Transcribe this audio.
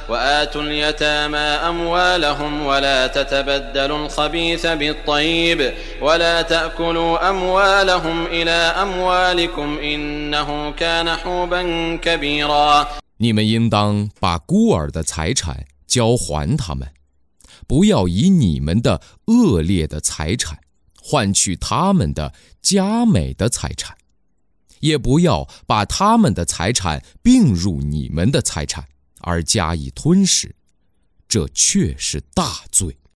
وآتوا اليتامى أموالهم ولا تتبدلوا الخبيث بالطيب ولا تأكلوا أموالهم إلى أموالكم إنه كان حوبا كبيرا。 你们应当把孤儿的财产交还他们，不要以你们的恶劣的财产换取他们的佳美的财产，也不要把他们的财产并入你们的财产而加以吞噬，这却是大罪。